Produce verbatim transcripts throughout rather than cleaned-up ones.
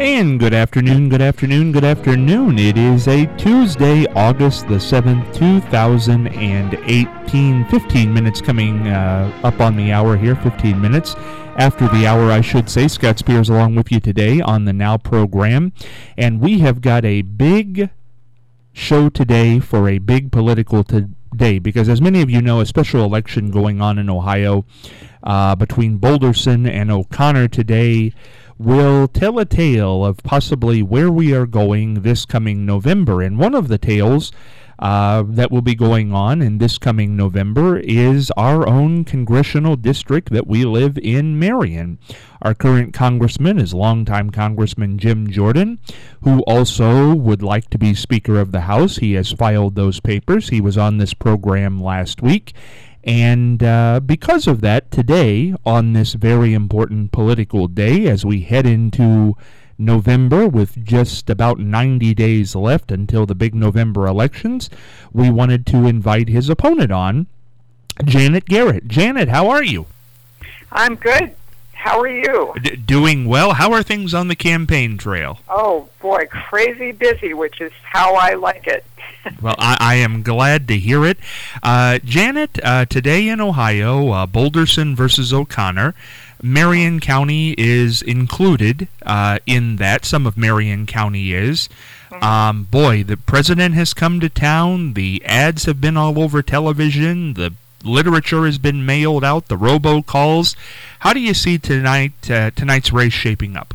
And good afternoon, good afternoon, good afternoon. It is a Tuesday, August the seventh, two thousand eighteen. fifteen minutes coming uh, up on the hour here, fifteen minutes after the hour, I should say. Scott Spears along with you today on the Now program. And we have got a big show today for a big political today, because as many of you know, a special election going on in Ohio uh, between Boulderson and O'Connor today will tell a tale of possibly where we are going this coming November. And one of the tales uh, that will be going on in this coming November is our own congressional district that we live in, Marion. Our current congressman is longtime Congressman Jim Jordan, who also would like to be Speaker of the House. He has filed those papers. He was on this program last week. And uh, because of that, today, on this very important political day, as we head into November with just about ninety days left until the big November elections, we wanted to invite his opponent on, Janet Garrett. Janet, how are you? I'm good. How are you? D- doing well. How are things on the campaign trail? Oh, boy, crazy busy, which is how I like it. Well, I, I am glad to hear it. Uh, Janet, uh, today in Ohio, uh, Boulderson versus O'Connor. Marion County is included uh, in that. Some of Marion County is. Mm-hmm. Um, boy, the president has come to town. The ads have been all over television. The literature has been mailed out. The robocalls. How do you see tonight uh, tonight's race shaping up?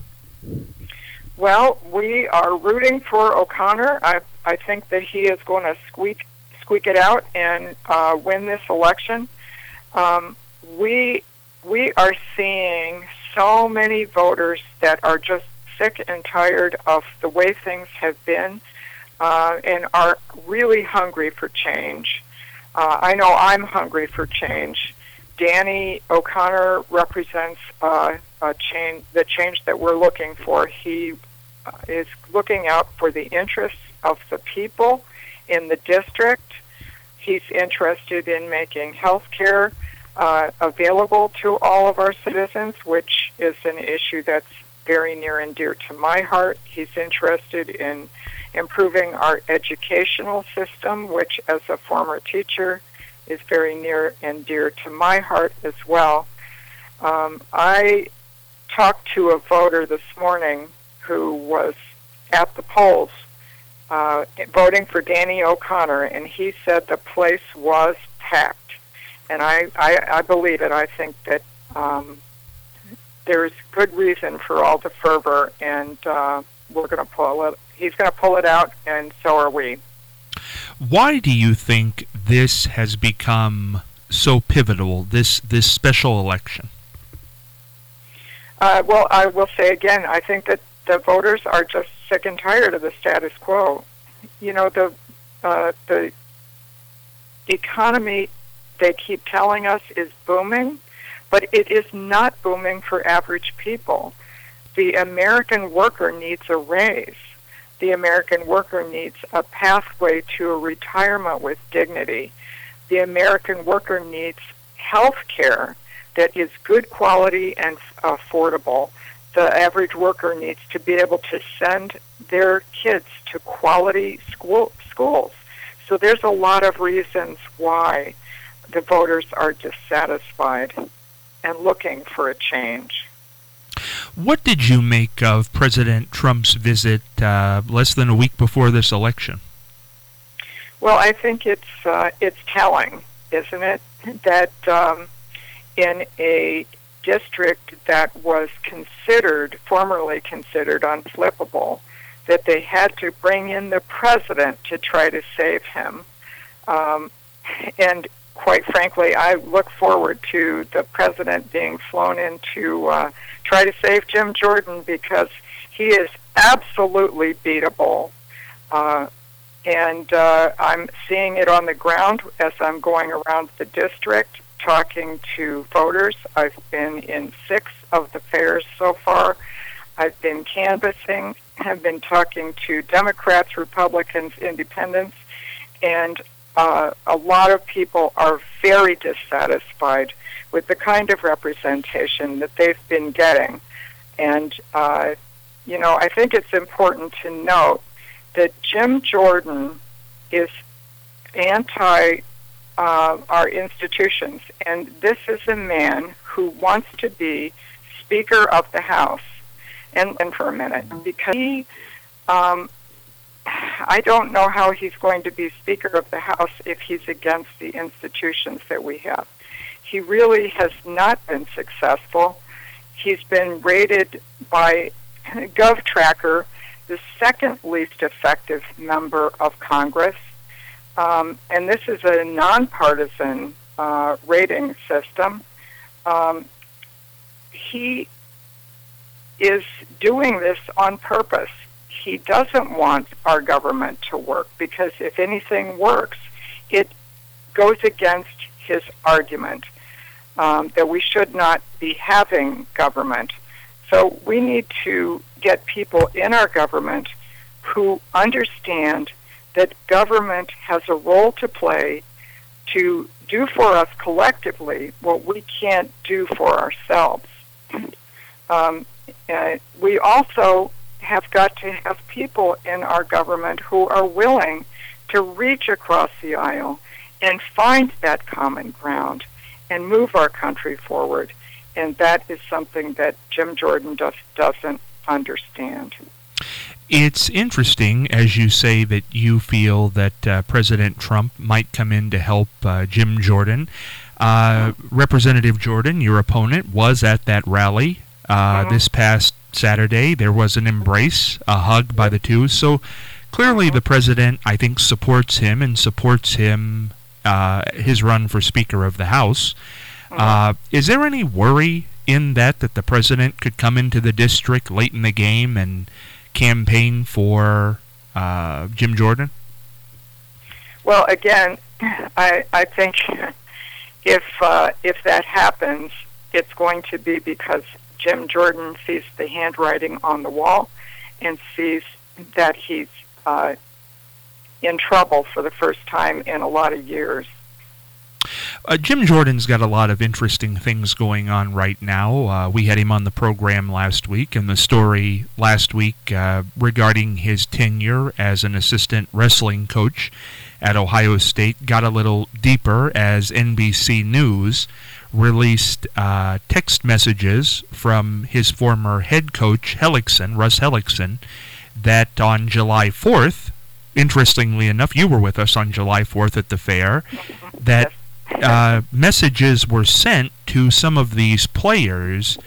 Well, we are rooting for O'Connor. I I think that he is going to squeak squeak it out and uh, win this election. Um, we we are seeing so many voters that are just sick and tired of the way things have been uh, and are really hungry for change. Uh, I know I'm hungry for change. Danny O'Connor represents uh, a change, the change that we're looking for. He uh, is looking out for the interests of the people in the district. He's interested in making health care uh, available to all of our citizens, which is an issue that's very near and dear to my heart. He's interested in improving our educational system, which as a former teacher is very near and dear to my heart as well. Um, I talked to a voter this morning who was at the polls uh, voting for Danny O'Connor, and he said the place was packed. And I, I, I believe it. I think that um, there's good reason for all the fervor, and uh, we're going to pull it. He's going to pull it out, and so are we. Why do you think this has become so pivotal, this this special election? Uh, well, I will say again, I think that the voters are just sick and tired of the status quo. You know, the uh, the economy, they keep telling us, is booming, but it is not booming for average people. The American worker needs a raise. The American worker needs a pathway to a retirement with dignity. The American worker needs health care that is good quality and affordable. The average worker needs to be able to send their kids to quality school, schools. So there's a lot of reasons why the voters are dissatisfied and looking for a change. What did you make of President Trump's visit uh, less than a week before this election? Well, I think it's uh, it's telling, isn't it, that um, in a district that was considered, formerly considered unflippable, that they had to bring in the president to try to save him. Um, and quite frankly, I look forward to the president being flown in to uh, try to save Jim Jordan, because he is absolutely beatable. Uh, and uh, I'm seeing it on the ground as I'm going around the district talking to voters. I've been in six of the fairs so far. I've been canvassing. I've been talking to Democrats, Republicans, Independents, and uh, a lot of people are very dissatisfied with the kind of representation that they've been getting. And uh, you know, I think it's important to note that Jim Jordan is anti uh, our institutions, and this is a man who wants to be Speaker of the House. And, and for a minute, because he, um, I don't know how he's going to be Speaker of the House if he's against the institutions that we have. He really has not been successful. He's been rated by GovTracker the second least effective member of Congress. Um, and this is a nonpartisan uh, rating system. Um, he is doing this on purpose. He doesn't want our government to work because if anything works, it goes against his argument um, that we should not be having government. So we need to get people in our government who understand that government has a role to play to do for us collectively what we can't do for ourselves. Um, uh, we also have got to have people in our government who are willing to reach across the aisle and find that common ground and move our country forward. And that is something that Jim Jordan does, doesn't understand. It's interesting, as you say, that you feel that uh, President Trump might come in to help uh, Jim Jordan. Uh, Representative Jordan, your opponent, was at that rally uh, mm-hmm. this past Saturday. There was an embrace, a hug by the two. So clearly the president, I think, supports him and supports him, uh, his run for Speaker of the House. Mm-hmm. Uh, is there any worry in that, that the president could come into the district late in the game and campaign for uh, Jim Jordan? Well, again, I I think if uh, if that happens, it's going to be because Jim Jordan sees the handwriting on the wall and sees that he's uh, in trouble for the first time in a lot of years. Uh, Jim Jordan's got a lot of interesting things going on right now. Uh, we had him on the program last week, and the story last week uh, regarding his tenure as an assistant wrestling coach at Ohio State got a little deeper as N B C News released uh, text messages from his former head coach, Hellickson, Russ Hellickson, that on July fourth, interestingly enough, you were with us on July fourth at the fair, that Uh, messages were sent to some of these players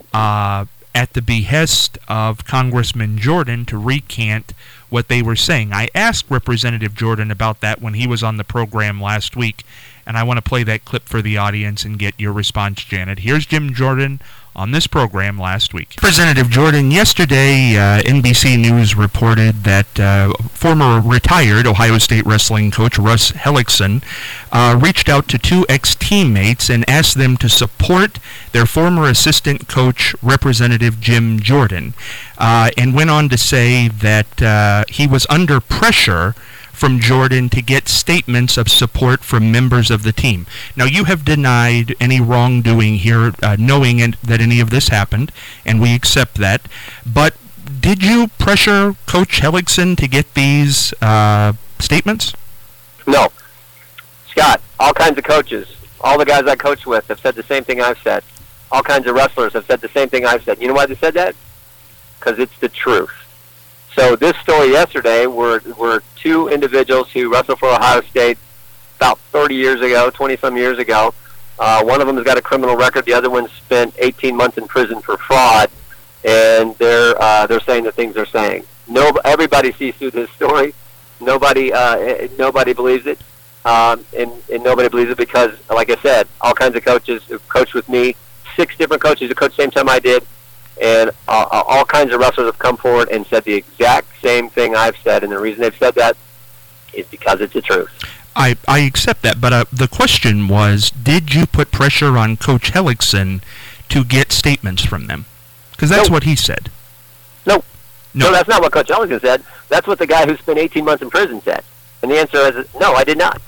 uh, at the behest of Congressman Jordan to recant what they were saying. I asked Representative Jordan about that when he was on the program last week, and I want to play that clip for the audience and get your response, Janet. Here's Jim Jordan on this program last week. Representative Jordan, yesterday uh, N B C News reported that uh, former retired Ohio State wrestling coach Russ Hellickson uh, reached out to two ex-teammates and asked them to support their former assistant coach, Representative Jim Jordan, uh, and went on to say that uh, he was under pressure from Jordan to get statements of support from members of the team. Now, you have denied any wrongdoing here, uh, knowing in, that any of this happened, and we accept that. But did you pressure Coach Hellickson to get these uh, statements? No. Scott, all kinds of coaches, all the guys I coach with have said the same thing I've said. All kinds of wrestlers have said the same thing I've said. You know why they said that? Because it's the truth. So this story yesterday were were two individuals who wrestled for Ohio State about thirty years ago, twenty-some years ago. Uh, one of them has got a criminal record. The other one spent eighteen months in prison for fraud, and they're uh, they're saying the things they're saying. No, everybody sees through this story. Nobody uh, nobody believes it, um, and and nobody believes it because, like I said, all kinds of coaches who coached with me. Six different coaches who coached the same time I did. And uh, all kinds of wrestlers have come forward and said the exact same thing I've said, and the reason they've said that is because it's the truth. I, I accept that, but uh, the question was, did you put pressure on Coach Hellickson to get statements from them? Because that's nope. what he said. Nope. No. No, that's not what Coach Hellickson said. That's what the guy who spent eighteen months in prison said. And the answer is, no, I did not.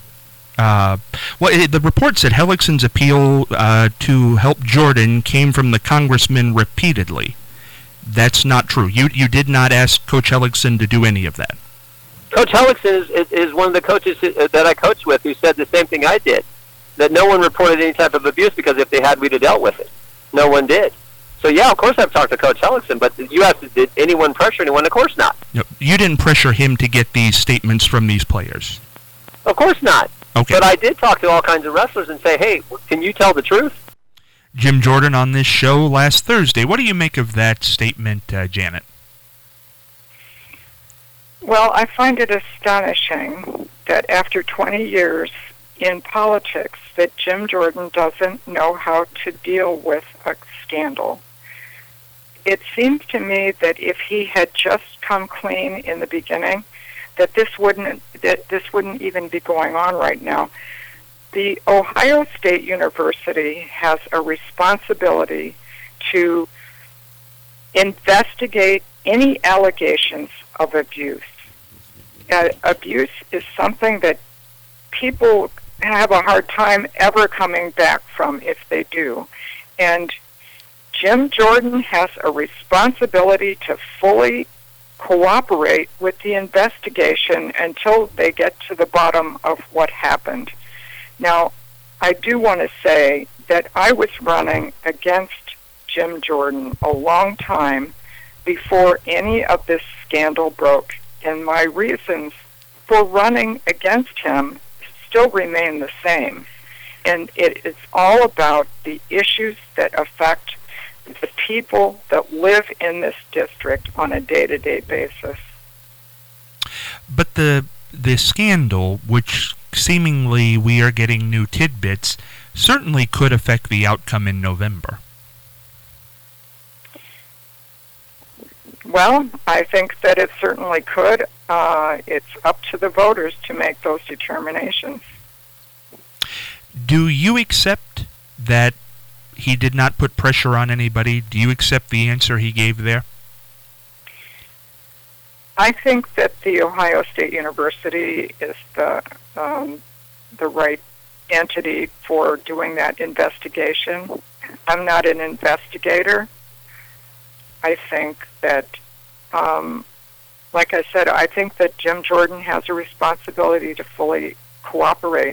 Uh, well, it, the report said Hellickson's appeal uh, to help Jordan came from the congressman repeatedly. That's not true. You you did not ask Coach Hellickson to do any of that. Coach Hellickson is, is, is one of the coaches that I coached with who said the same thing I did, that no one reported any type of abuse because if they had, we'd have dealt with it. No one did. So, yeah, of course I've talked to Coach Hellickson, but you asked, did anyone pressure anyone? Of course not. You didn't pressure him to get these statements from these players? Of course not. Okay. But I did talk to all kinds of wrestlers and say, hey, can you tell the truth? Jim Jordan on this show last Thursday. What do you make of that statement, uh, Janet? Well, I find it astonishing that after twenty years in politics that Jim Jordan doesn't know how to deal with a scandal. It seems to me that if he had just come clean in the beginning, that this wouldn't that this wouldn't even be going on right now. The Ohio State University has a responsibility to investigate any allegations of abuse. Uh, abuse is something that people have a hard time ever coming back from if they do. And Jim Jordan has a responsibility to fully cooperate with the investigation until they get to the bottom of what happened. Now, I do want to say that I was running against Jim Jordan a long time before any of this scandal broke. And my reasons for running against him still remain the same. And it is all about the issues that affect the people that live in this district on a day-to-day basis. But the the scandal, which seemingly we are getting new tidbits, certainly could affect the outcome in November. Well, I think that it certainly could. Uh, it's up to the voters to make those determinations. Do you accept that he did not put pressure on anybody? Do you accept the answer he gave there? I think that the Ohio State University is the um, the right entity for doing that investigation. I'm not an investigator. I think that, um, like I said, I think that Jim Jordan has a responsibility to fully cooperate.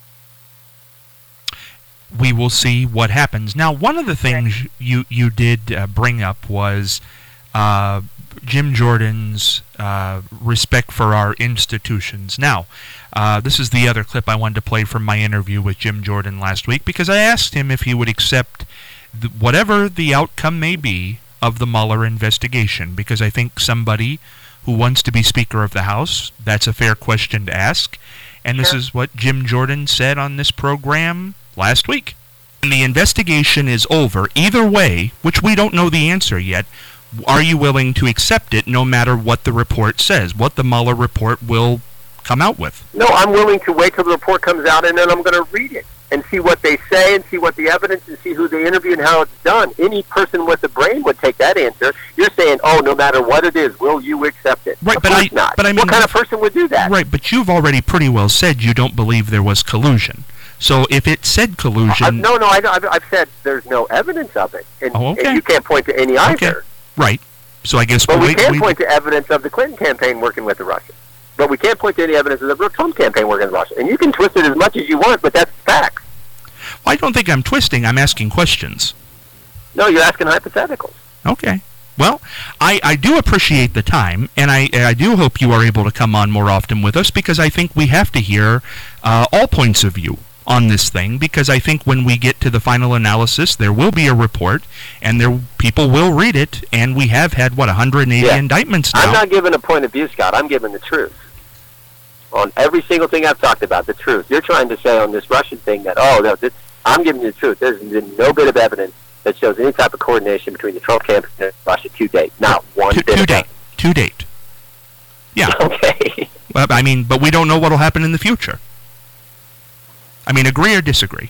We will see what happens. Now, one of the things you, you did uh, bring up was uh, Jim Jordan's uh, respect for our institutions. Now, uh, this is the other clip I wanted to play from my interview with Jim Jordan last week, because I asked him if he would accept the, whatever the outcome may be of the Mueller investigation, because I think somebody who wants to be Speaker of the House, that's a fair question to ask. And Sure. This is what Jim Jordan said on this program last week. When the investigation is over, either way, which we don't know the answer yet, are you willing to accept it no matter what the report says, what the Mueller report will come out with? No, I'm willing to wait till the report comes out, and then I'm going to read it and see what they say and see what the evidence and see who they interview and how it's done. Any person with a brain would take that answer. You're saying, oh, no matter what it is, will you accept it? Right, of but course I, not. But I mean, what kind of person would do that? Right, but you've already pretty well said you don't believe there was collusion. So if it said collusion... Uh, no, no, I, I've, I've said there's no evidence of it. And, oh, okay. and you can't point to any either. Okay. Right. So I guess But we'll we wait, can we, point to evidence of the Clinton campaign working with the Russians. But we can't point to any evidence of the Trump campaign working with Russia. And you can twist it as much as you want, but that's facts. I don't think I'm twisting. I'm asking questions. No, you're asking hypotheticals. Okay. Well, I, I do appreciate the time, and I I do hope you are able to come on more often with us, because I think we have to hear uh, all points of view on this thing, because I think when we get to the final analysis, there will be a report, and there people will read it, and we have had, what, one hundred eighty Yeah. indictments now. I'm not giving a point of view, Scott. I'm giving the truth. On every single thing I've talked about, the truth. You're trying to say on this Russian thing that, oh, no, this, I'm giving you the truth. There's been no bit of evidence that shows any type of coordination between the Trump campaign and Russia to date. Not one to, bit to of date. evidence. To date. Yeah. Okay. Well, I mean, but we don't know what will happen in the future. I mean, agree or disagree?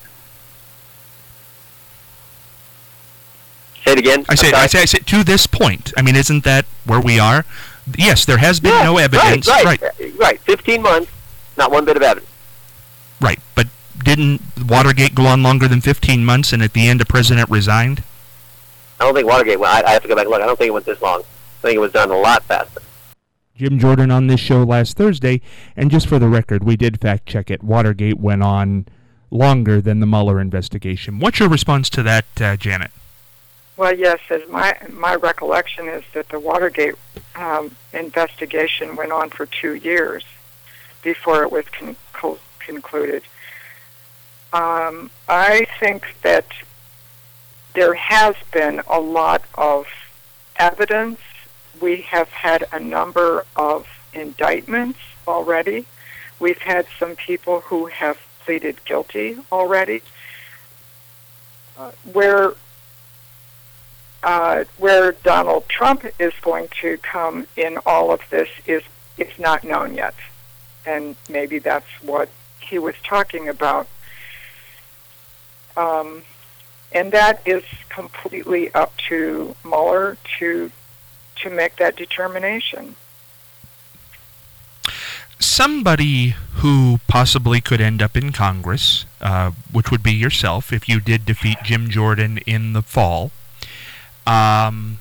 Say it again. I say, I say, I say, to this point. I mean, isn't that where we are? Yes, there has been yeah, no evidence. Right, right, right, right. Fifteen months, not one bit of evidence. Right, but didn't Watergate go on longer than fifteen months, and at the end, a president resigned? I don't think Watergate went, I, I have to go back and look. I don't think it went this long. I think it was done a lot faster. Jim Jordan on this show last Thursday, and just for the record, we did fact check it. Watergate went on longer than the Mueller investigation. What's your response to that, uh, Janet? Well, yes, as my my recollection is that the Watergate um, investigation went on for two years before it was con- co- concluded. Um, I think that there has been a lot of evidence. We have had a number of indictments already. We've had some people who have pleaded guilty already. Uh, where uh, where Donald Trump is going to come in all of this is is not known yet, and maybe that's what he was talking about. Um, and that is completely up to Mueller to to make that determination. Somebody who possibly could end up in Congress, uh, which would be yourself if you did defeat Jim Jordan in the fall, um,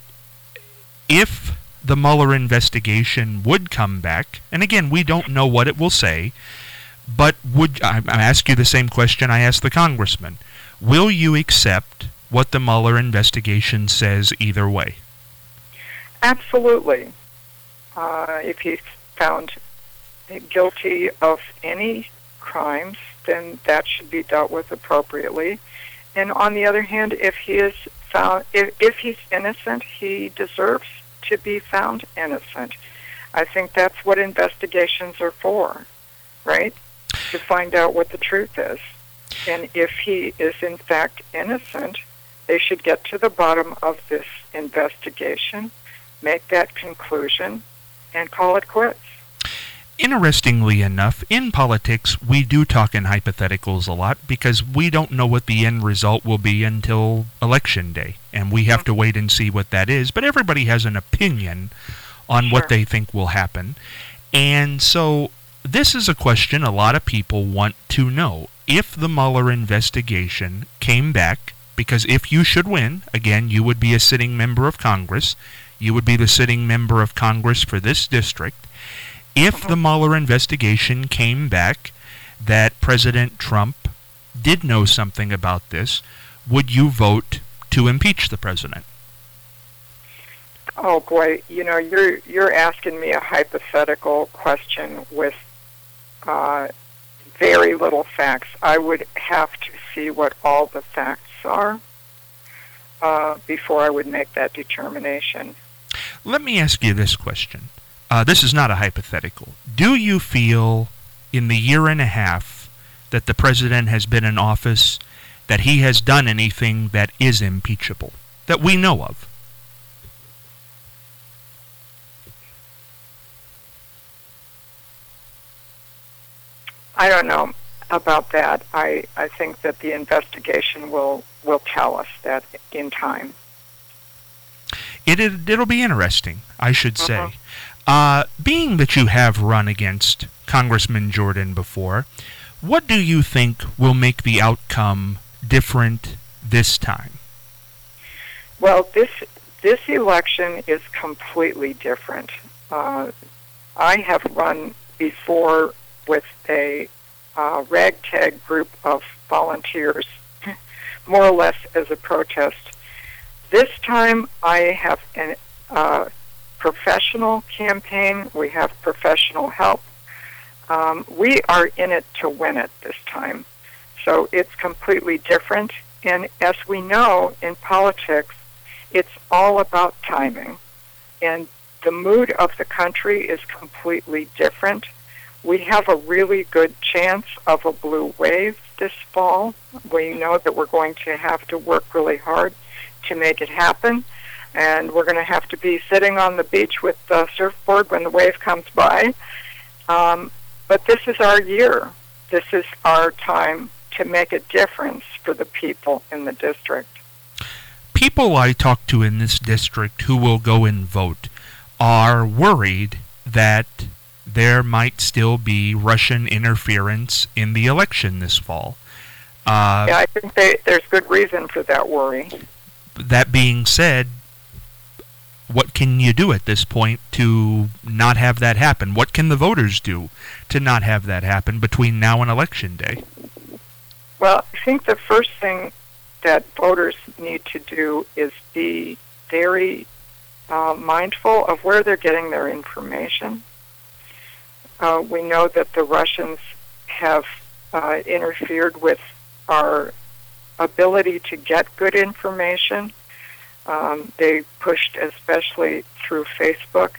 if the Mueller investigation would come back, and again, we don't know what it will say, but would I, I ask you the same question I asked the congressman. Will you accept what the Mueller investigation says either way? Absolutely. Uh, if he's found guilty of any crimes, then that should be dealt with appropriately. And on the other hand, if he is found, if, if he's innocent, he deserves to be found innocent. I think that's what investigations are for, right? To find out what the truth is. And if he is in fact innocent, they should get to the bottom of this investigation, make that conclusion, and call it quits. Interestingly enough, in politics, we do talk in hypotheticals a lot because we don't know what the end result will be until Election Day, and we have to wait and see what that is. But everybody has an opinion on Sure. what they think will happen. And so this is a question a lot of people want to know. If the Mueller investigation came back, because if you should win, again, you would be a sitting member of Congress, you would be the sitting member of Congress for this district. If the Mueller investigation came back that President Trump did know something about this, would you vote to impeach the president? Oh boy, you know, you're you're asking me a hypothetical question with uh, very little facts. I would have to see what all the facts are uh, before I would make that determination. Let me ask you this question. Uh, this is not a hypothetical. Do you feel in the year and a half that the president has been in office that he has done anything that is impeachable, that we know of? I don't know about that. I, I think that the investigation will, will tell us that in time. It, it, it'll be interesting, I should say. Uh-huh. Uh, being that you have run against Congressman Jordan before, what do you think will make the outcome different this time? Well, this this election is completely different. Uh, I have run before with a uh, ragtag group of volunteers, more or less as a protest. This time I have an uh, professional campaign. We have professional help. Um, we are in it to win it this time. So it's completely different. And as we know in politics, it's all about timing. And the mood of the country is completely different. We have a really good chance of a blue wave this fall. We know that we're going to have to work really hard to make it happen. And we're going to have to be sitting on the beach with the surfboard when the wave comes by. Um, but this is our year. This is our time to make a difference for the people in the district. People I talk to in this district who will go and vote are worried that there might still be Russian interference in the election this fall. Uh, yeah, I think they, there's good reason for that worry. that being said, what can you do at this point to not have that happen? What can the voters do to not have that happen between now and Election Day? Well, I think the first thing that voters need to do is be very uh, mindful of where they're getting their information. Uh, we know that the Russians have uh, interfered with our ability to get good information. Um, they pushed especially through Facebook.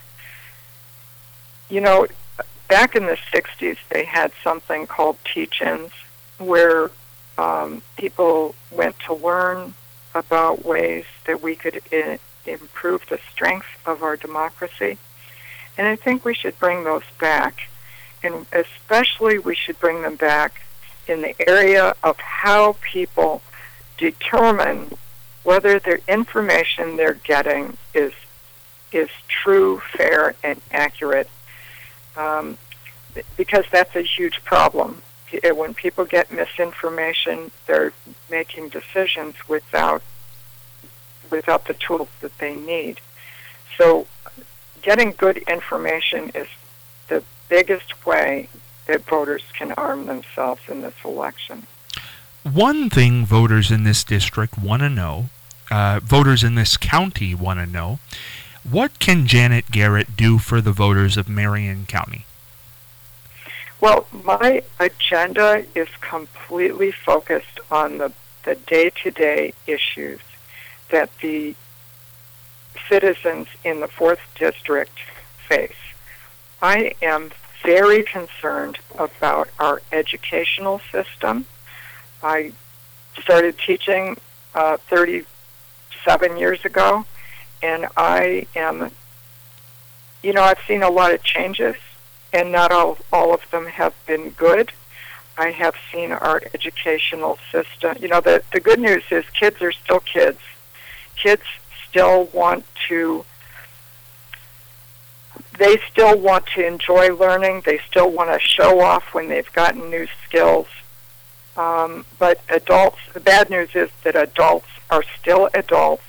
You know, back in the sixties, they had something called teach-ins, where um, people went to learn about ways that we could I- improve the strength of our democracy. And I think we should bring those back. And especially we should bring them back in the area of how people determine whether the information they're getting is is true, fair, and accurate. Um, because that's a huge problem. When people get misinformation, they're making decisions without without the tools that they need. So getting good information is the biggest way that voters can arm themselves in this election. One thing voters in this district want to know, uh, voters in this county want to know, what can Janet Garrett do for the voters of Marion County? Well, my agenda is completely focused on the, the day-to-day issues that the citizens in the fourth District face. I am very concerned about our educational system. I started teaching uh, thirty-seven years ago, and I am, you know, I've seen a lot of changes, and not all, all of them have been good. I have seen our educational system, you know, the, the good news is kids are still kids. Kids still want to, they still want to enjoy learning. They still want to show off when they've gotten new skills. Um, but adults, the bad news is that adults are still adults,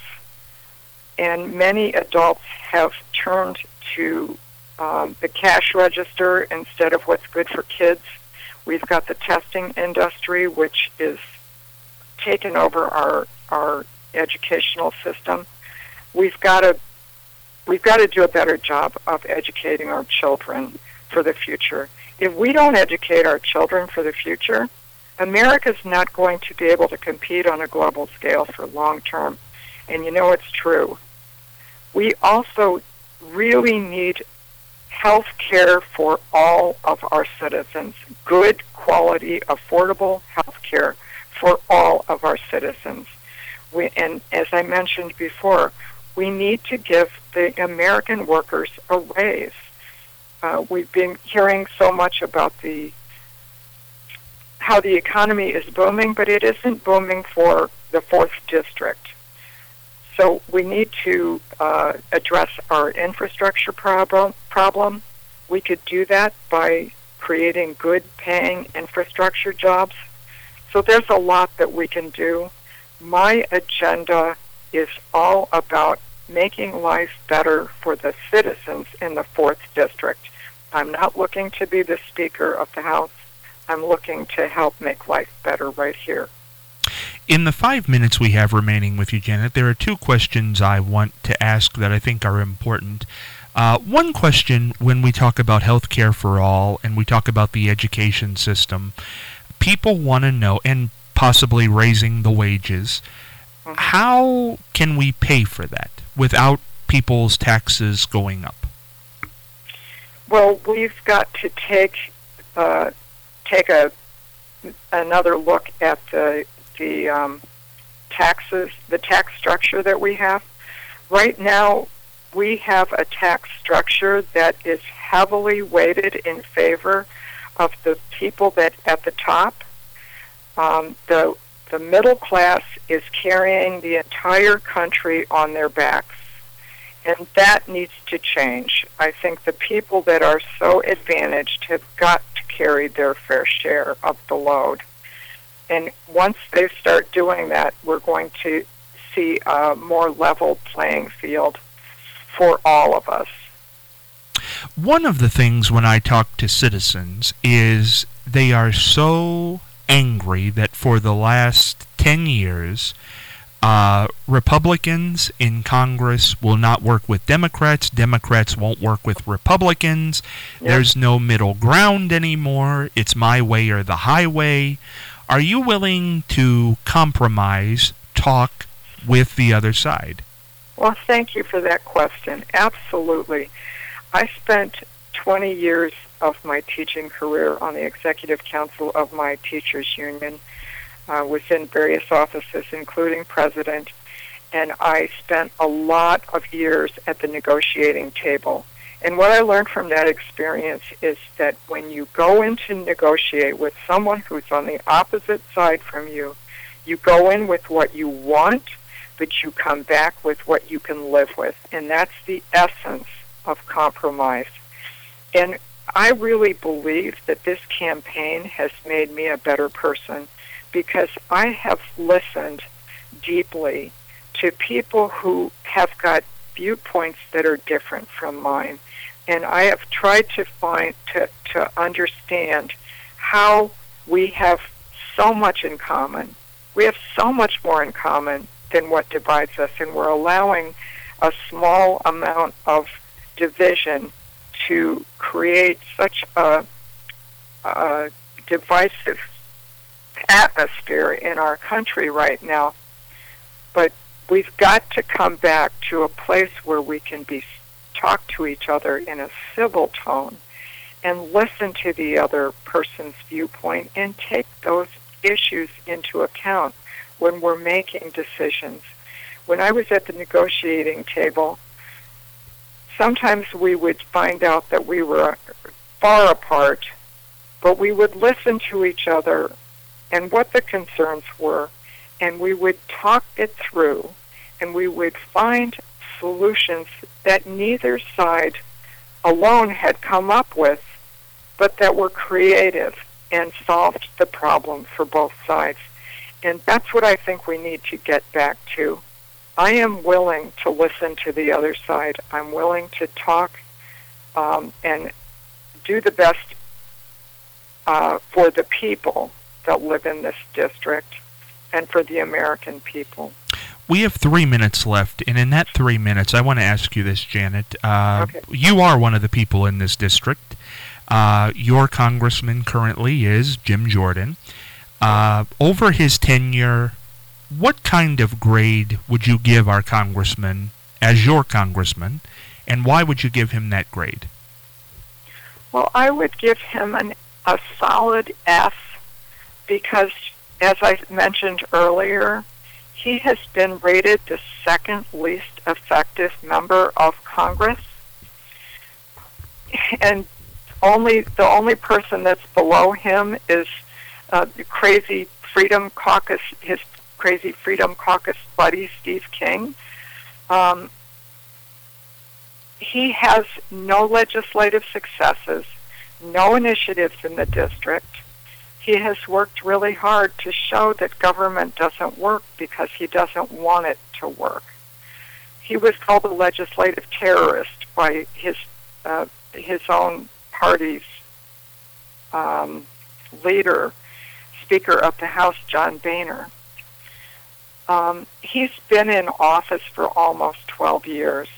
and many adults have turned to um, the cash register instead of what's good for kids. We've got the testing industry, which is taken over our our educational system. We've got to we've got to do a better job of educating our children for the future. If we don't educate our children for the future, America's not going to be able to compete on a global scale for long term. And you know it's true. We also really need health care for all of our citizens. Good, quality, affordable health care for all of our citizens. We, and as I mentioned before, we need to give the American workers a raise. Uh, we've been hearing so much about the how the economy is booming, but it isn't booming for the fourth District. So we need to uh, address our infrastructure problem. problem. We could do that by creating good paying infrastructure jobs. So there's a lot that we can do. My agenda is all about making life better for the citizens in the fourth District. I'm not looking to be the Speaker of the House. I'm looking to help make life better right here. In the five minutes we have remaining with you, Janet, there are two questions I want to ask that I think are important. Uh, one question, when we talk about health care for all and we talk about the education system, people want to know, and possibly raising the wages, mm-hmm. how can we pay for that without people's taxes going up? Well, we've got to take uh, take a another look at the the um, taxes, the tax structure that we have. Right now, we have a tax structure that is heavily weighted in favor of the people that at the top. Um, the the middle class is carrying the entire country on their backs, and that needs to change. I think the people that are so advantaged have got to carry their fair share of the load. And once they start doing that, we're going to see a more level playing field for all of us. One of the things when I talk to citizens is they are so angry that for the last ten years, uh, Republicans in Congress will not work with Democrats. Democrats won't work with Republicans. Yep. There's no middle ground anymore. It's my way or the highway. Are you willing to compromise, talk with the other side? Well, thank you for that question. Absolutely. I spent twenty years of my teaching career on the executive council of my teachers union, uh, was in various offices, including president, and I spent a lot of years at the negotiating table. And what I learned from that experience is that when you go in to negotiate with someone who's on the opposite side from you, you go in with what you want, but you come back with what you can live with. And that's the essence of compromise. And I really believe that this campaign has made me a better person because I have listened deeply to people who have got viewpoints that are different from mine. And I have tried to find, to, to understand how we have so much in common. We have so much more in common than what divides us, and we're allowing a small amount of division to create such a, a divisive atmosphere in our country right now. But we've got to come back to a place where we can be talk to each other in a civil tone and listen to the other person's viewpoint and take those issues into account when we're making decisions. When I was at the negotiating table, sometimes we would find out that we were far apart, but we would listen to each other and what the concerns were, and we would talk it through, and we would find solutions that neither side alone had come up with, but that were creative and solved the problem for both sides. And that's what I think we need to get back to. I am willing to listen to the other side. I'm willing to talk um, and do the best uh, for the people that live in this district and for the American people. We have three minutes left, and in that three minutes, I want to ask you this, Janet. Uh, okay. You are one of the people in this district. Uh, your congressman currently is Jim Jordan. Uh, over his tenure, what kind of grade would you give our congressman as your congressman, and why would you give him that grade? Well, I would give him an, a solid F because, as I mentioned earlier, he has been rated the second least effective member of Congress, and only the only person that's below him is uh, the crazy Freedom Caucus, his crazy Freedom Caucus buddy, Steve King. Um, he has no legislative successes, no initiatives in the district. He has worked really hard to show that government doesn't work because he doesn't want it to work. He was called a legislative terrorist by his uh, his own party's um, leader, Speaker of the House, John Boehner. Um, he's been in office for almost twelve years.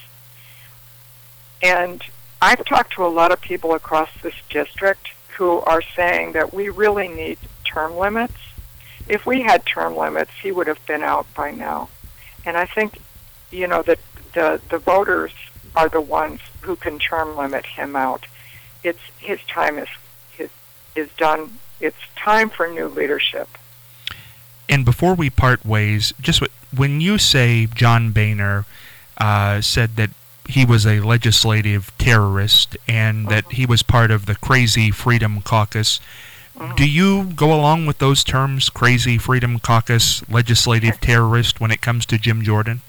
And I've talked to a lot of people across this district who are saying that we really need term limits. If we had term limits, he would have been out by now. And I think, you know, that the, the voters are the ones who can term limit him out. It's his time is his, is done. It's time for new leadership. And before we part ways, just what, when you say John Boehner uh, said that he was a legislative terrorist and that he was part of the Crazy Freedom Caucus, mm-hmm. do you go along with those terms, Crazy Freedom Caucus, legislative terrorist, when it comes to Jim Jordan?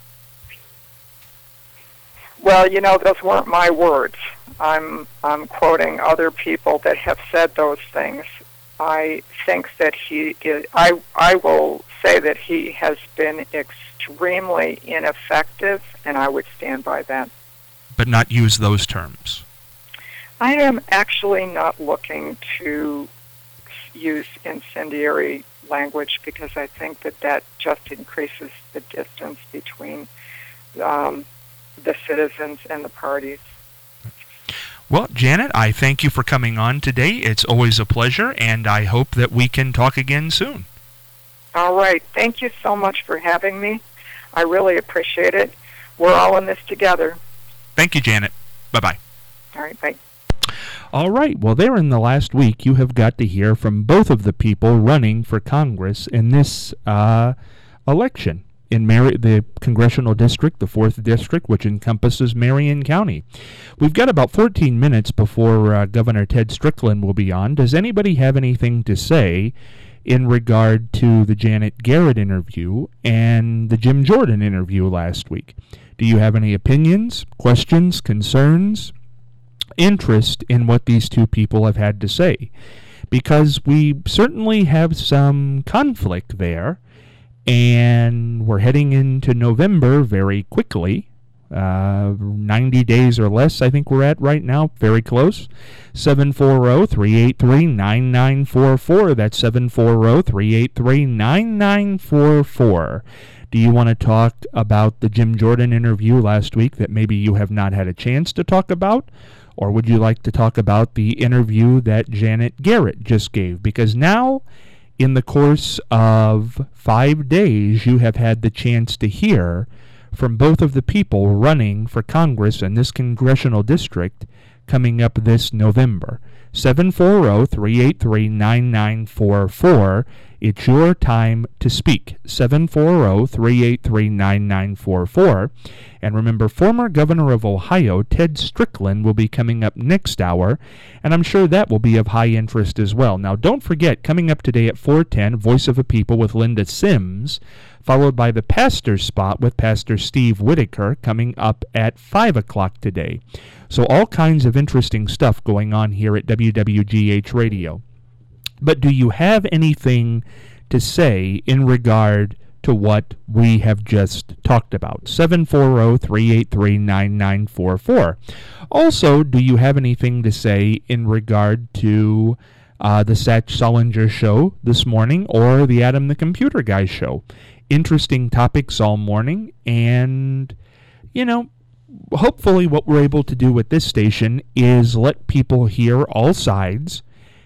Well, you know, those weren't my words. I'm I'm quoting other people that have said those things. I think that he is, I I will say that he has been extremely ineffective, and I would stand by that. But not use those terms. I am actually not looking to use incendiary language because I think that that just increases the distance between um, the citizens and the parties. Well, Janet, I thank you for coming on today. It's always a pleasure, and I hope that we can talk again soon. All right. Thank you so much for having me. I really appreciate it. We're all in this together. Thank you, Janet. Bye-bye. All right. Bye. All right. Well, there in the last week, you have got to hear from both of the people running for Congress in this uh, election in Mar- the congressional district, the fourth district, which encompasses Marion County. We've got about fourteen minutes before uh, Governor Ted Strickland will be on. Does anybody have anything to say in regard to the Janet Garrett interview and the Jim Jordan interview last week? Do you have any opinions, questions, concerns, interest in what these two people have had to say? Because we certainly have some conflict there, and we're heading into November very quickly. Uh, ninety days or less, I think we're at right now. Very close. seven four zero, three eight three, nine nine four four. That's seven four zero, three eight three, nine nine four four. Do you want to talk about the Jim Jordan interview last week that maybe you have not had a chance to talk about? Or would you like to talk about the interview that Janet Garrett just gave? Because now, in the course of five days, you have had the chance to hear from both of the people running for Congress in this congressional district coming up this November. seven four zero, three eight three, nine nine four four. It's your time to speak. seven four zero, three eight three, nine nine four four. And remember, former Governor of Ohio, Ted Strickland, will be coming up next hour, and I'm sure that will be of high interest as well. Now, don't forget, coming up today at four ten, Voice of a People with Linda Sims, followed by the Pastor's Spot with Pastor Steve Whitaker coming up at five o'clock today. So all kinds of interesting stuff going on here at W W G H Radio. But do you have anything to say in regard to what we have just talked about? seven four zero, three eight three, nine nine four four. Also, do you have anything to say in regard to uh, the Satch Sullinger show this morning or the Adam the Computer Guy show? Interesting topics all morning, and, you know, hopefully what we're able to do with this station is let people hear all sides,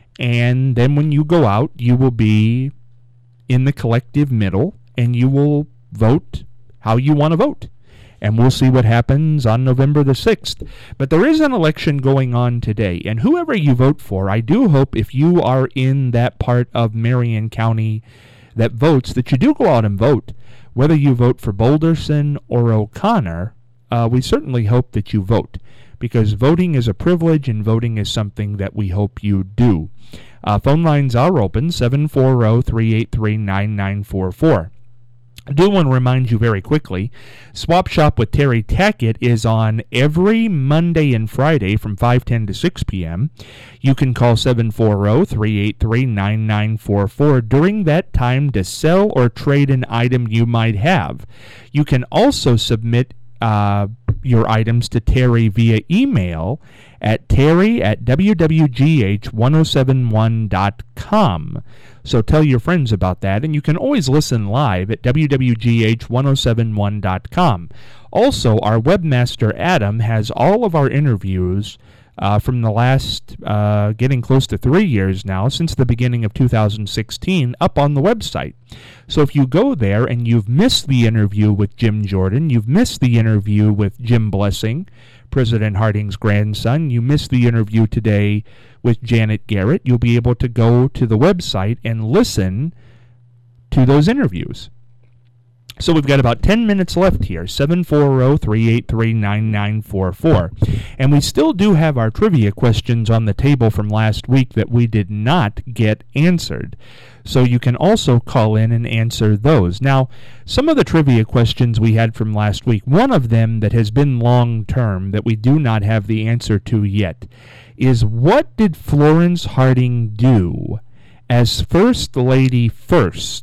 and then when you go out, you will be in the collective middle, and you will vote how you want to vote. And we'll see what happens on November the sixth. But there is an election going on today, and whoever you vote for, I do hope if you are in that part of Marion County that votes, that you do go out and vote. Whether you vote for Boulderson or O'Connor, uh, we certainly hope that you vote, because voting is a privilege and voting is something that we hope you do. Uh, phone lines are open, seven four zero, three eight three, nine nine four four. I do want to remind you very quickly, Swap Shop with Terry Tackett is on every Monday and Friday from five ten to six p.m. You can call seven four zero, three eight three, nine nine four four during that time to sell or trade an item you might have. You can also submit uh, your items to Terry via email at terry at w w g h ten seventy-one dot com. So tell your friends about that, and you can always listen live at w w g h ten seventy-one dot com. Also, our webmaster Adam has all of our interviews uh, from the last, uh, getting close to three years now, since the beginning of two thousand sixteen, up on the website. So if you go there and you've missed the interview with Jim Jordan, you've missed the interview with Jim Blessing, President Harding's grandson, you missed the interview today with Janet Garrett, you'll be able to go to the website and listen to those interviews. So we've got about ten minutes left here, seven four zero, three eight three, nine nine four four. And we still do have our trivia questions on the table from last week that we did not get answered. So you can also call in and answer those. Now, some of the trivia questions we had from last week, one of them that has been long-term that we do not have the answer to yet, is what did Florence Harding do as First Lady first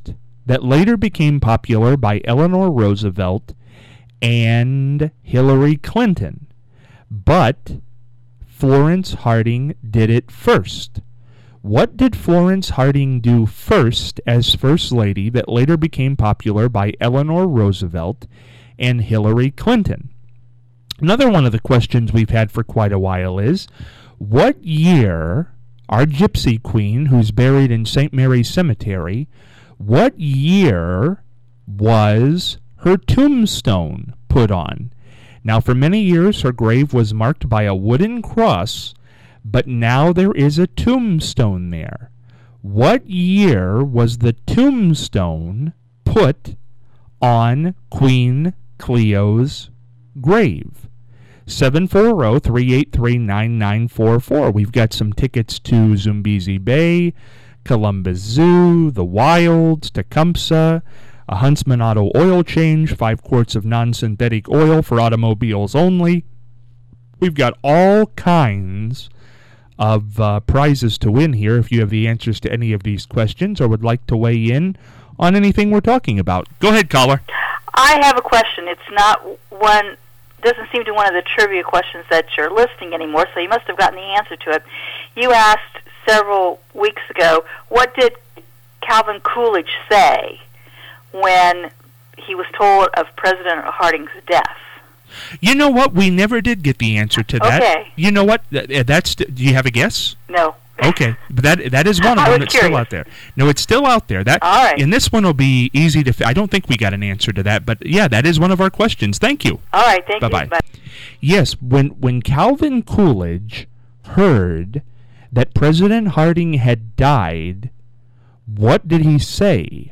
that later became popular by Eleanor Roosevelt and Hillary Clinton. But Florence Harding did it first. What did Florence Harding do first as First Lady that later became popular by Eleanor Roosevelt and Hillary Clinton? Another one of the questions we've had for quite a while is, what year, our Gypsy Queen, who's buried in Saint Mary's Cemetery, what year was her tombstone put on? Now, for many years, her grave was marked by a wooden cross, but now there is a tombstone there. What year was the tombstone put on Queen Cleo's grave? seven four zero, three eight three, nine nine four four. We've got some tickets to Zambezi Bay, Columbus Zoo, the Wilds, Tecumseh, a Huntsman Auto oil change, five quarts of non-synthetic oil for automobiles only. We've got all kinds of uh, prizes to win here if you have the answers to any of these questions or would like to weigh in on anything we're talking about. Go ahead, caller. I have a question. It's not one, doesn't seem to be one of the trivia questions that you're listing anymore, so you must have gotten the answer to it. You asked several weeks ago, what did Calvin Coolidge say when he was told of President Harding's death? You know what? We never did get the answer to that. Okay. You know what? That's. Do you have a guess? No. Okay, but that that is one of I them was that's curious. still out there. No, it's still out there. That. All right. And this one will be easy to. F- I don't think we got an answer to that, but yeah, that is one of our questions. Thank you. All right. Thank Bye-bye. you. Bye. Yes, when when Calvin Coolidge heard that President Harding had died, what did he say?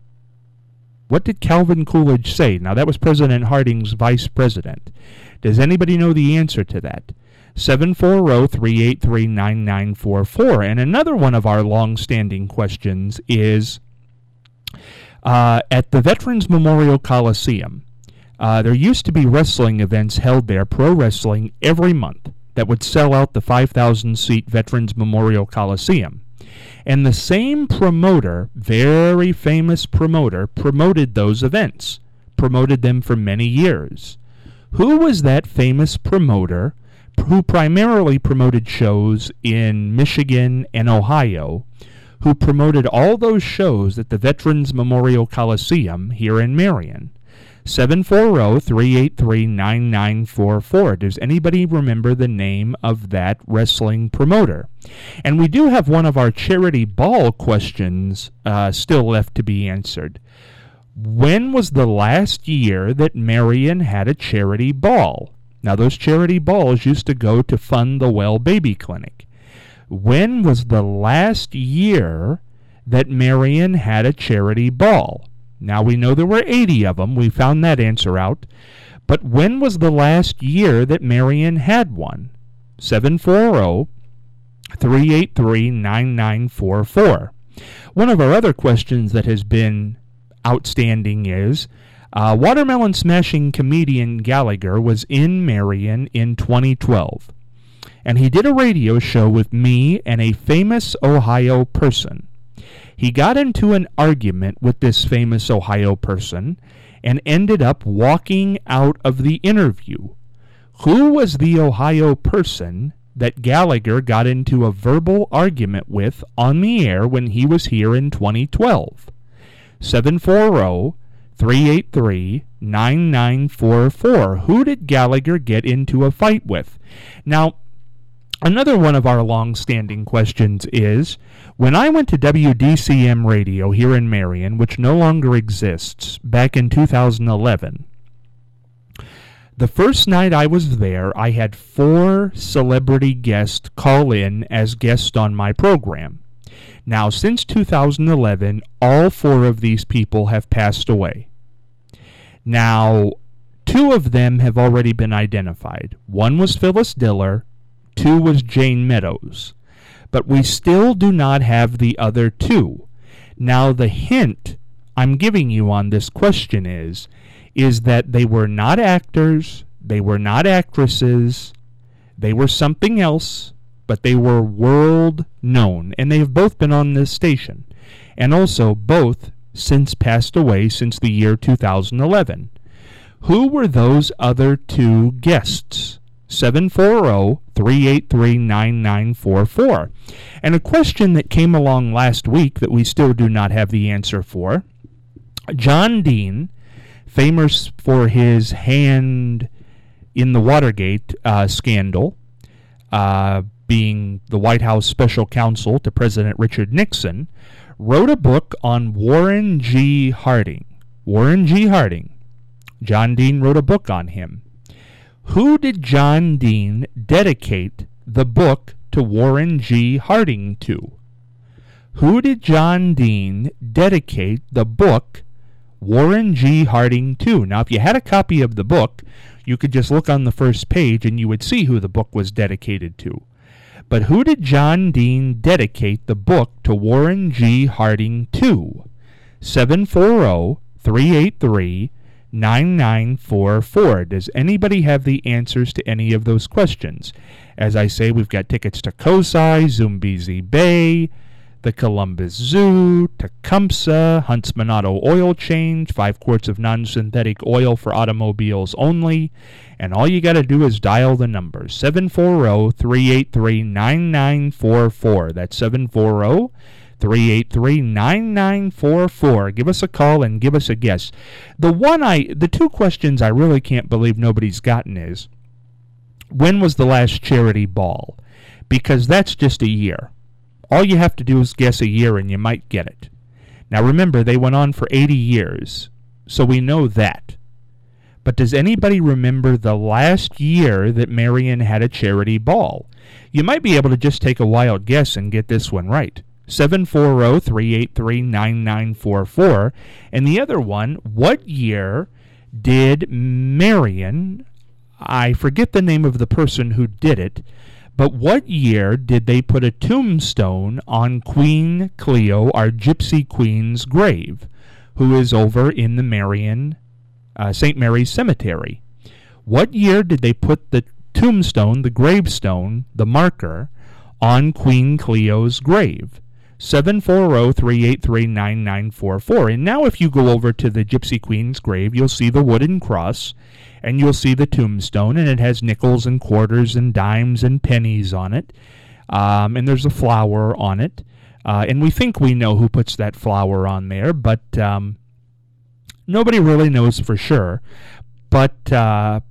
What did Calvin Coolidge say? Now, that was President Harding's vice president. Does anybody know the answer to that? seven four zero, three eight three, nine nine four four. And another one of our long-standing questions is, uh, at the Veterans Memorial Coliseum, uh, there used to be wrestling events held there, pro wrestling, every month that would sell out the five thousand seat Veterans Memorial Coliseum. And the same promoter, very famous promoter, promoted those events, promoted them for many years. Who was that famous promoter who primarily promoted shows in Michigan and Ohio, who promoted all those shows at the Veterans Memorial Coliseum here in Marion? seven four zero, three eight three, nine nine four four. Does anybody remember the name of that wrestling promoter? And we do have one of our charity ball questions uh, still left to be answered. When was the last year that Marion had a charity ball? Now, those charity balls used to go to fund the Well Baby Clinic. When was the last year that Marion had a charity ball? Now, we know there were eighty of them. We found that answer out. But when was the last year that Marion had one? seven four zero, three eight three, nine nine four four. One of our other questions that has been outstanding is, uh, watermelon smashing comedian Gallagher was in Marion in twenty twelve. And he did a radio show with me and a famous Ohio person. He got into an argument with this famous Ohio person and ended up walking out of the interview. Who was the Ohio person that Gallagher got into a verbal argument with on the air when he was here in twenty twelve? seven four zero, three eight three, nine nine four four. Who did Gallagher get into a fight with? Now, another one of our long-standing questions is, when I went to W D C M Radio here in Marion, which no longer exists, back in two thousand eleven, the first night I was there, I had four celebrity guests call in as guests on my program. Now, since two thousand eleven, all four of these people have passed away. Now, two of them have already been identified. One was Phyllis Diller, two was Jane Meadows. But we still do not have the other two. Now, the hint I'm giving you on this question is, is that they were not actors, they were not actresses, they were something else, but they were world known, and they have both been on this station. And also, both since passed away since the year two thousand eleven. Who were those other two guests? seven four zero, three eight three, nine nine four four. And a question that came along last week that we still do not have the answer for. John Dean, famous for his hand in the Watergate uh, scandal, uh, being the White House special counsel to President Richard Nixon, wrote a book on Warren G. Harding. Warren G. Harding. John Dean wrote a book on him. Who did John Dean dedicate the book to Warren G. Harding to? Who did John Dean dedicate the book Warren G. Harding to? Now, if you had a copy of the book, you could just look on the first page and you would see who the book was dedicated to. But who did John Dean dedicate the book to Warren G. Harding to? seven four zero, three eight three, nine nine four four. Does anybody have the answers to any of those questions? As I say, we've got tickets to COSI, Zumbizi Bay, the Columbus Zoo, Tecumseh, Huntsman Auto Oil Change, five quarts of non-synthetic oil for automobiles only. And all you got to do is dial the number, seven four zero, three eight three, nine nine four four. That's seven four zero, three eight three, nine nine four four. Give us a call and give us a guess. The one I, the two questions I really can't believe nobody's gotten is, when was the last charity ball? Because that's just a year. All you have to do is guess a year and you might get it. Now remember, they went on for eighty years, so we know that. But does anybody remember the last year that Marion had a charity ball? You might be able to just take a wild guess and get this one right. seven four zero, three eight three, nine nine four four. And the other one, what year did Marion, I forget the name of the person who did it, but what year did they put a tombstone on Queen Cleo, our Gypsy Queen's grave, who is over in the Marion, uh, Saint Mary's Cemetery? What year did they put the tombstone, the gravestone, the marker, on Queen Cleo's grave? seven four zero, three eight three, nine nine four four. And now if you go over to the Gypsy Queen's grave, you'll see the wooden cross, and you'll see the tombstone, and it has nickels and quarters and dimes and pennies on it. Um, and there's a flower on it. Uh, and we think we know who puts that flower on there, but um, nobody really knows for sure. But, uh,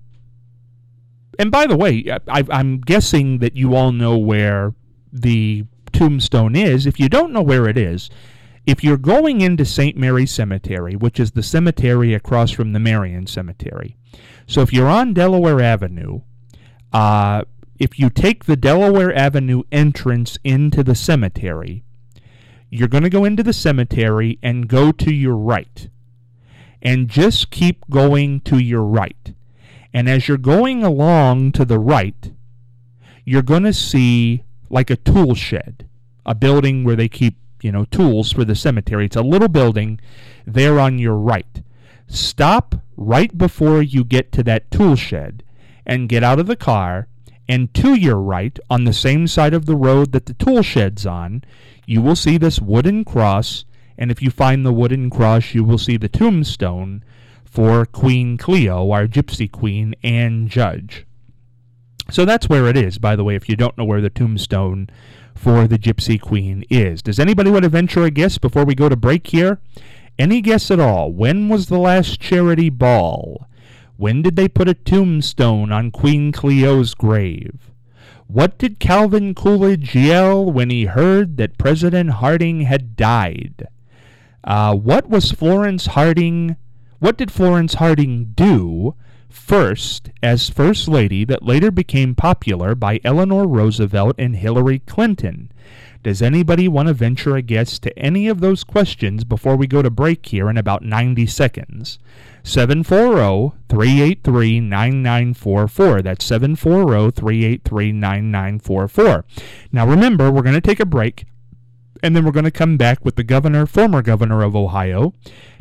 and by the way, I, I'm guessing that you all know where the tombstone is. If you don't know where it is, if you're going into Saint Mary's Cemetery, which is the cemetery across from the Marion Cemetery, so if you're on Delaware Avenue, uh, if you take the Delaware Avenue entrance into the cemetery, you're going to go into the cemetery and go to your right. And just keep going to your right. And as you're going along to the right, you're going to see like a tool shed, a building where they keep, you know, tools for the cemetery. It's a little building there on your right. Stop right before you get to that tool shed and get out of the car, and to your right, on the same side of the road that the tool shed's on, you will see this wooden cross, and if you find the wooden cross, you will see the tombstone for Queen Cleo, our Gypsy Queen and Judge. So that's where it is, by the way, if you don't know where the tombstone for the Gypsy Queen is. Does anybody want to venture a guess before we go to break here? Any guess at all? When was the last charity ball? When did they put a tombstone on Queen Cleo's grave? What did Calvin Coolidge yell when he heard that President Harding had died? Uh, what was Florence Harding, what did Florence Harding do first as First Lady that later became popular by Eleanor Roosevelt and Hillary Clinton? Does anybody want to venture a guess to any of those questions before we go to break here in about ninety seconds? seven four zero, three eight three, nine nine four four. That's seven four zero, three eight three, nine nine four four. Now remember, we're going to take a break, and then we're going to come back with the governor, former governor of Ohio,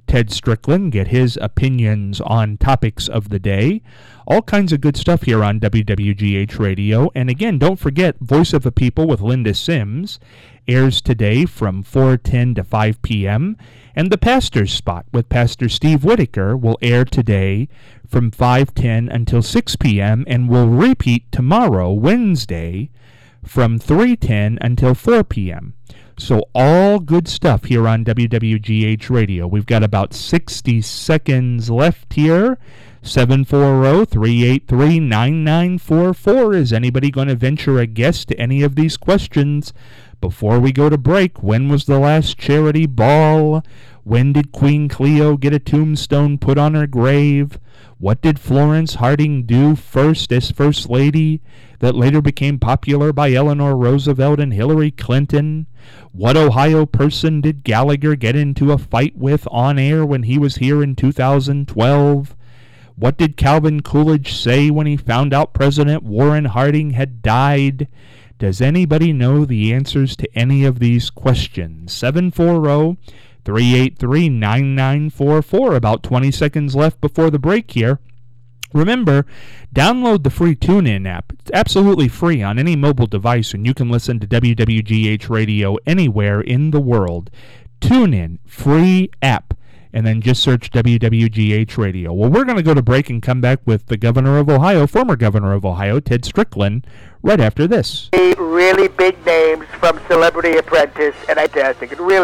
Ted Strickland, get his opinions on topics of the day. All kinds of good stuff here on W W G H Radio. And again, don't forget, Voice of the People with Linda Sims airs today from four ten to five p.m., and The Pastor's Spot with Pastor Steve Whitaker will air today from five ten until six p.m. and will repeat tomorrow, Wednesday, from three ten until four p.m. So all good stuff here on W W G H Radio. We've got about sixty seconds left here. seven four zero, three eight three, nine nine four four. Is anybody going to venture a guess to any of these questions? Before we go to break, when was the last charity ball? When did Queen Cleo get a tombstone put on her grave? What did Florence Harding do first as First Lady that later became popular by Eleanor Roosevelt and Hillary Clinton? What Ohio person did Gallagher get into a fight with on air when he was here in two thousand twelve? What did Calvin Coolidge say when he found out President Warren Harding had died? Does anybody know the answers to any of these questions? seven four zero, three eight three, nine nine four four. About twenty seconds left before the break here. Remember, download the free TuneIn app. It's absolutely free on any mobile device, and you can listen to W W G H Radio anywhere in the world. TuneIn, free app, and then just search W W G H Radio. Well, we're going to go to break and come back with the governor of Ohio, former governor of Ohio, Ted Strickland, right after this. Really big names from Celebrity Apprentice, and I fantastic. It really